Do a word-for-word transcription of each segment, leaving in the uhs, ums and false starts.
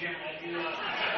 Jim, have you... Uh,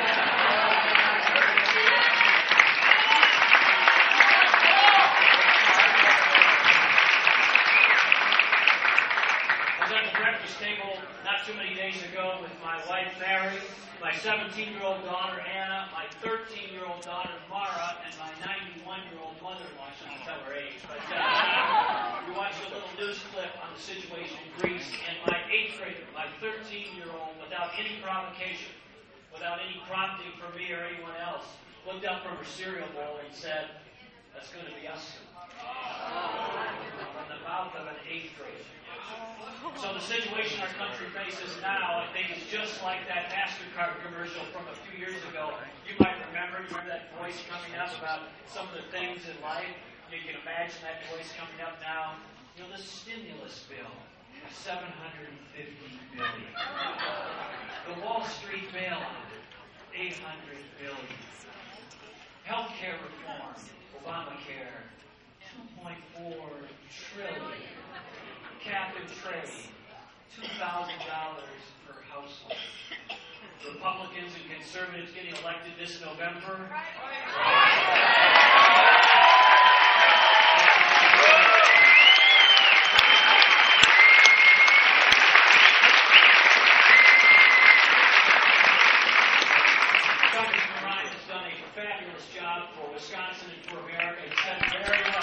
I was at the breakfast table not too many days ago with my wife, Mary, my seventeen-year-old daughter, Anna, my thirteen-year-old daughter, Mara, and my ninety-one-year-old mother-in-law. I shouldn't tell her age, but uh, we watched a little news clip on the situation in Greece, and my eighth grader, my thirteen-year-old, without any provocation, without any prompting from me or anyone else, looked up from her cereal bowl and said, "That's going to be us." From the mouth of an eighth grader. So the situation our country faces now, I think, is just like that MasterCard commercial from a few years ago. You might remember, you remember that voice coming up about some of the things in life. You can imagine that voice coming up now. You know, the stimulus bill, seven hundred fifty billion dollars. The Wall Street bailout, eight hundred billion dollars. Healthcare reform, Obamacare, two point four trillion dollars. Cap and trade, two thousand dollars per household. Republicans and conservatives getting elected this November. Congressman Ryan has done a fabulous job for Wisconsin and for America. He said very well.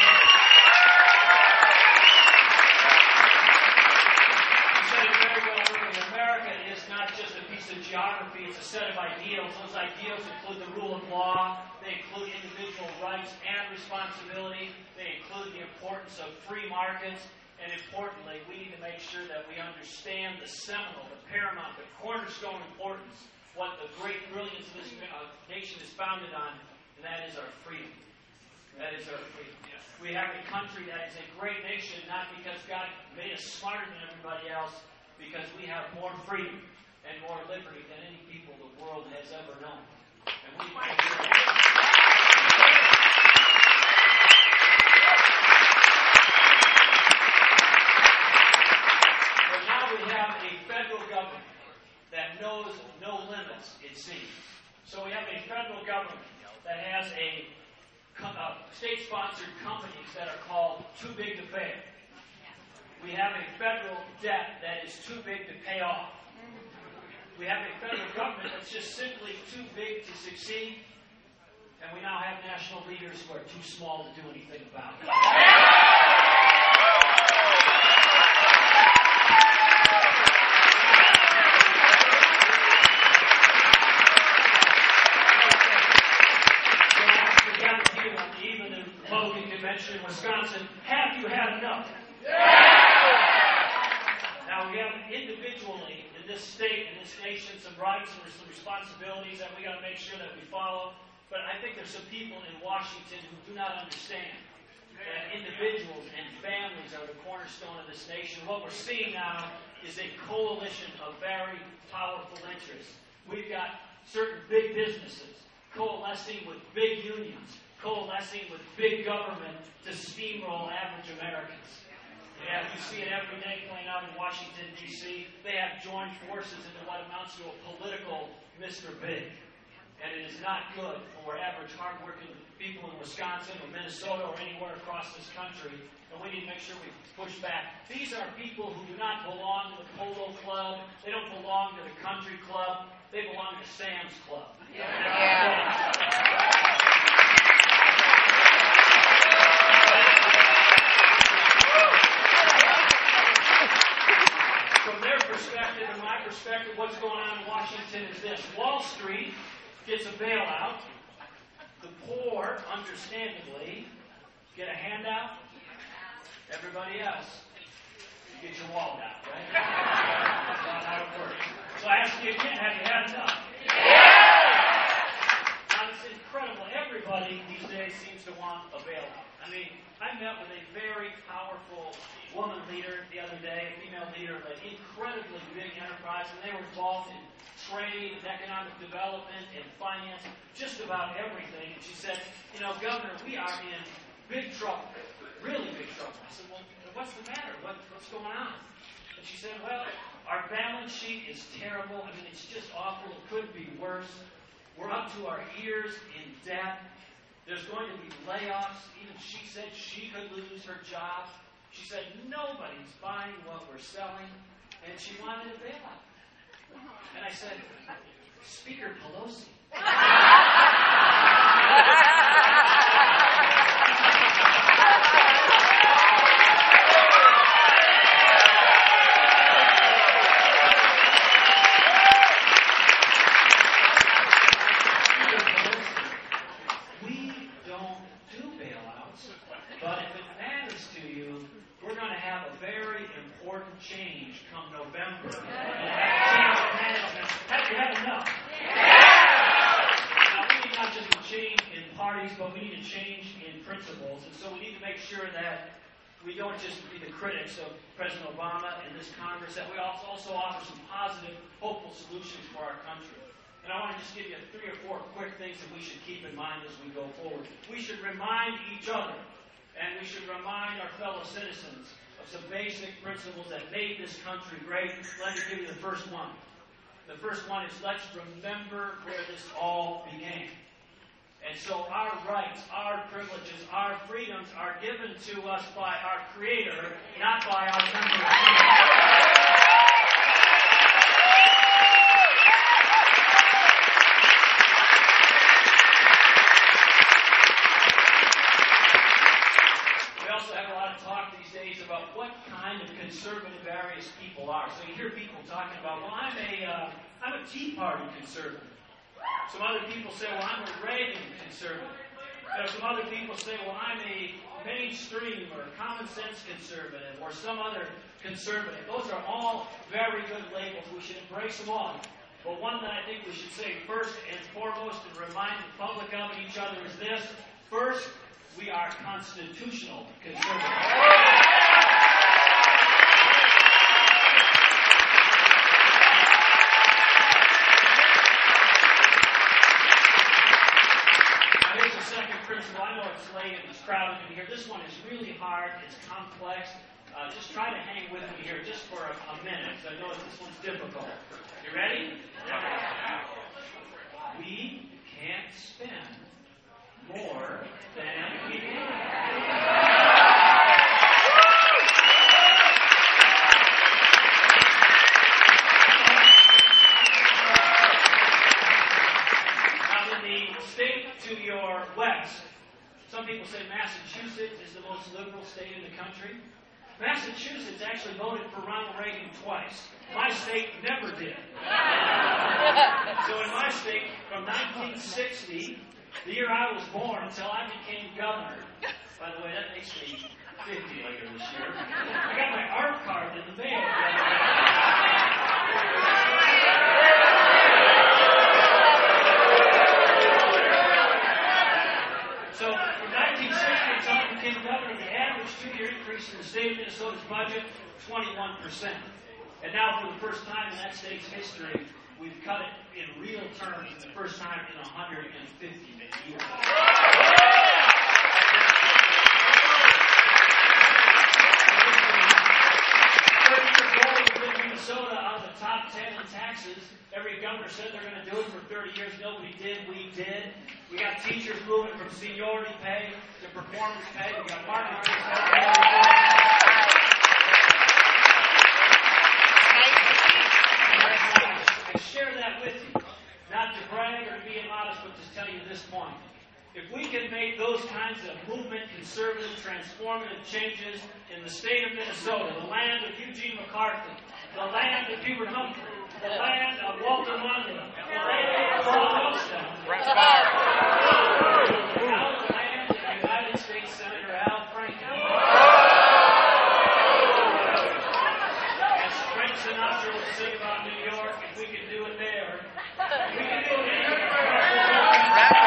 Geography, it's a set of ideals. Those ideals include the rule of law, they include individual rights and responsibility, they include the importance of free markets, and importantly, we need to make sure that we understand the seminal, the paramount, the cornerstone importance, what the great brilliance of this uh, nation is founded on, and that is our freedom. That is our freedom. We have a country that is a great nation, not because God made us smarter than everybody else, because we have more freedom and more liberty than any people the world has ever known. And we But now we have a federal government that knows no limits, it seems. So we have a federal government that has a uh, state-sponsored companies that are called too big to fail. We have a federal debt that is too big to pay off. We have a federal government that's just simply too big to succeed, and we now have national leaders who are too small to do anything about it. So we got here on the eve of the Republican convention in Wisconsin. Have you had enough? Now we have individually in this state and this nation some rights and some responsibilities that we got to make sure that we follow. But I think there's some people in Washington who do not understand that individuals and families are the cornerstone of this nation. What we're seeing now is a coalition of very powerful interests. We've got certain big businesses coalescing with big unions, coalescing with big government to steamroll average Americans. Yeah, you see it every day playing out in Washington, D C They have joined forces into what amounts to a political Mister Big. And it is not good for average, hardworking people in Wisconsin or Minnesota or anywhere across this country. And we need to make sure we push back. These are people who do not belong to the Polo Club. They don't belong to the Country Club. They belong to Sam's Club. Yeah. Yeah. From their perspective and my perspective, what's going on in Washington is this. Wall Street gets a bailout. The poor, understandably, get a handout. Everybody else, you get your wallet out, right? That's not how it works. So I ask you again, have you had enough? Now, it's incredible. Everybody these days seems to want a bailout. I mean, I met with a very powerful woman leader the other day, a female leader of an incredibly big enterprise, and they were involved in trade, and economic development, and finance, just about everything. And she said, you know, Governor, we are in big trouble, really big trouble. I said, well, what's the matter? What, what's going on? And And she said, well, our balance sheet is terrible. I mean, it's just awful. It could be worse. We're up to our ears in debt. There's going to be layoffs. Even she said she could lose her job. She said, nobody's buying what we're selling. And she wanted a bailout. And I said, Speaker Pelosi. Change come November. Have you had enough? Now, we need not just a change in parties, but we need a change in principles. And so we need to make sure that we don't just be the critics of President Obama and this Congress, that we also, also offer some positive, hopeful solutions for our country. And I want to just give you three or four quick things that we should keep in mind as we go forward. We should remind each other, and we should remind our fellow citizens some basic principles that made this country great. Let me give you the first one. The first one is let's remember where this all began. And so our rights, our privileges, our freedoms are given to us by our Creator, not by our members. About what kind of conservative various people are. So you hear people talking about, well, I'm a, uh, I'm a Tea Party conservative. Some other people say, well, I'm a Reagan conservative. You know, some other people say, well, I'm a mainstream or common sense conservative or some other conservative. Those are all very good labels. We should embrace them all. But one that I think we should say first and foremost and remind the public of and each other is this. First, we are constitutional conservatives. Principle. I know it's late and it's crowded in here. This one is really hard. It's complex. Uh, just try to hang with me here just for a, a minute. I know this one's difficult. You ready? We can't spend more than we have. To your west. Some people say Massachusetts is the most liberal state in the country. Massachusetts actually voted for Ronald Reagan twice. My state never did. So in my state, from nineteen sixty, the year I was born, until I became governor, by the way, that makes me fifty later this year, I got my art card in the mail. So from nineteen sixty until I became governor, the average two-year increase in the state of Minnesota's budget, twenty-one percent. And now for the first time in that state's history, we've cut it in real terms for the first time in one hundred fifty years. Minnesota out of the top ten in taxes. Every governor said they're going to do it for thirty years. Nobody did. We did. We got teachers moving from seniority pay to performance pay. We got market pay. I share that with you, not to brag or to be immodest, but to tell you this point. If we can make those kinds of movement, conservative, transformative changes in the state of Minnesota, the land of Eugene McCarthy, the land of Hubert Humphrey, the land of Walter Mondale, the land of Paul Wellstone, now the land of United States Senator Al Franken. As Frank Sinatra would sing about New York, if we can do it there, we can do it anywhere.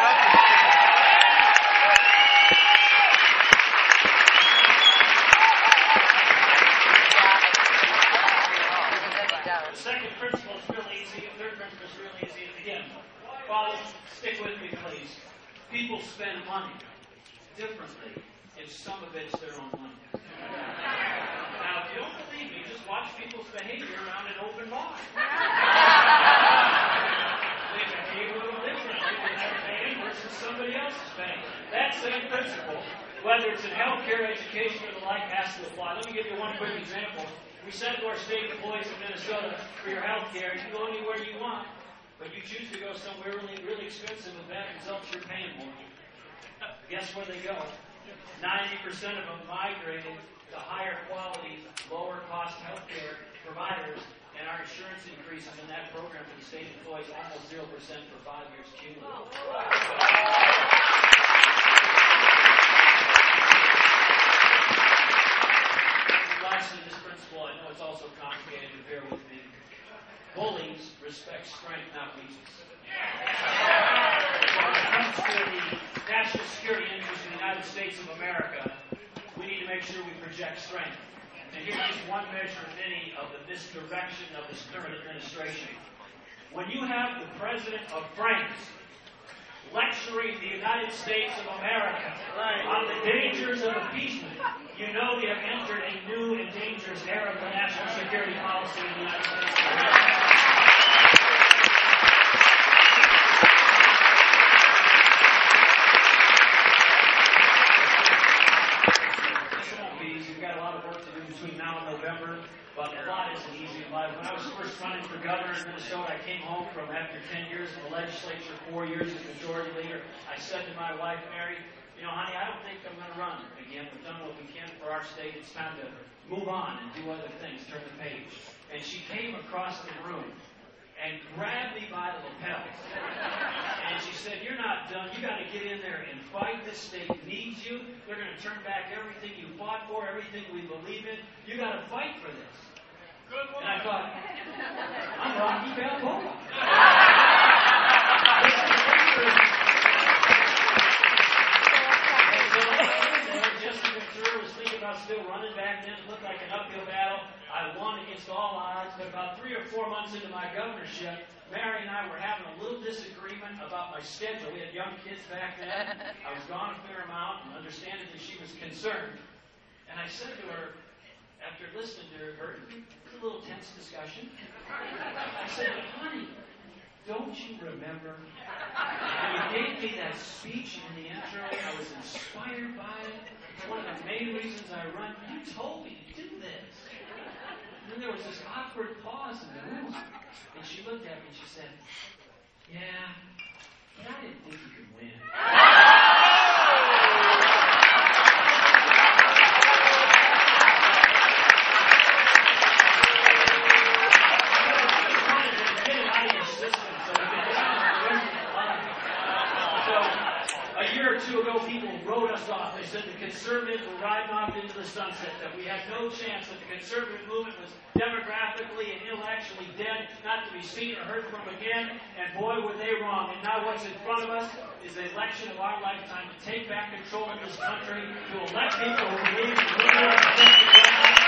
The second principle is really easy. The third principle is really easy. Again, fathers, stick with me, please. People spend money differently if some of it's their own money. Now, if you don't believe believe me, just watch people's behavior around an open bar. They behave a little differently when they're paying versus somebody else is paying. That same principle, whether it's in healthcare, education, or the like, has to apply. Let me give you one quick example. We said to our state employees in Minnesota, for your healthcare, you can go anywhere you want, but you choose to go somewhere really, really expensive with bad results, you're paying more. Guess where they go? ninety percent of them migrated to higher quality, lower cost healthcare providers, and our insurance increases in that program for the state employees almost zero percent for five years cumulative. Lastly, this principle, I know it's also complicated, but bear with me. Bullies respect strength, not weakness. When it comes to the national security interests of the United States of America, we need to make sure we project strength. And here's just one measure of any of the misdirection of this current administration. When you have the President of France lecturing the United States of America on the dangers of appeasement, you know we have entered a new and dangerous era of the national security policy in the United States of America. This won't be easy. We've got a lot of work to do between now and November, but a lot isn't easy in life. When I was first running for governor in Minnesota, I came home from after ten years in the legislature, four years as majority leader. I said to my wife, Mary, you know, honey, I don't think I'm going to run again. We've done what we can for our state. It's time to move on and do other things, turn the page. And she came across the room and grabbed me by the lapel. And she said, you're not done. You got to get in there and fight. This state needs you. They're going to turn back everything you fought for, everything we believe in. You got to fight for this. Good one. And I thought, I'm Rocky Balboa. Jesse Ventura was thinking about still running back then. It looked like an uphill battle. I won against all odds, but about three or four months into my governorship, Mary and I were having a little disagreement about my schedule. We had young kids back then. I was gone a fair amount, and understandably she was concerned. And I said to her, after listening to her, a little tense discussion, I said, honey, don't you remember when you gave me that speech in the intro? I was inspired by it. It's one of the main reasons I run. You told me to do this. And then there was this awkward pause in the room. And she looked at me and she said, yeah, but I didn't think you could win. Two ago, people wrote us off. They said the conservatives were riding off into the sunset, that we had no chance, that the conservative movement was demographically and intellectually dead, not to be seen or heard from again. And boy, were they wrong. And now what's in front of us is the election of our lifetime to take back control of this country, to elect people who believe in liberal and democratic.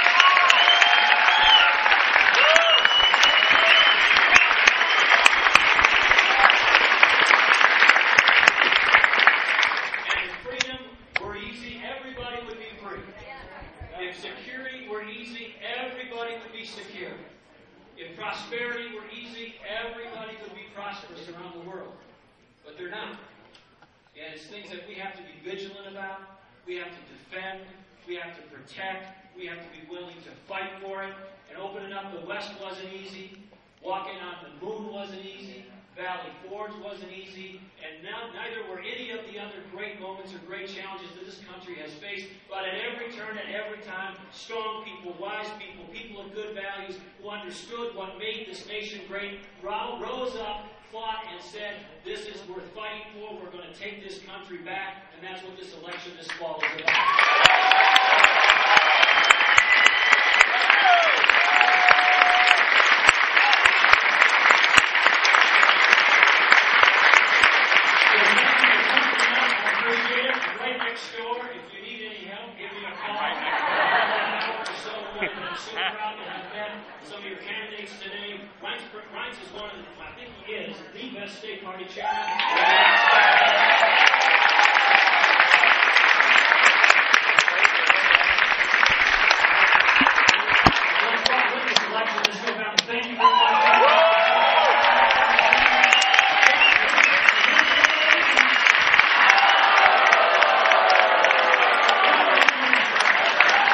Secure. If prosperity were easy, everybody would be prosperous around the world. But they're not. And it's things that we have to be vigilant about. We have to defend. We have to protect. We have to be willing to fight for it. And opening up the West wasn't easy. Walking on the moon wasn't easy. Valley Forge wasn't easy. And now neither were any of the other great moments or great challenges that this country has faced. But at every turn, at every time, strong people, wise people, people of good values who understood what made this nation great, rose up, fought, and said, this is worth fighting for. We're going to take this country back. And that's what this election this fall is about. Some of your candidates today. Reince is one of the, I think he is, the best state party chairman.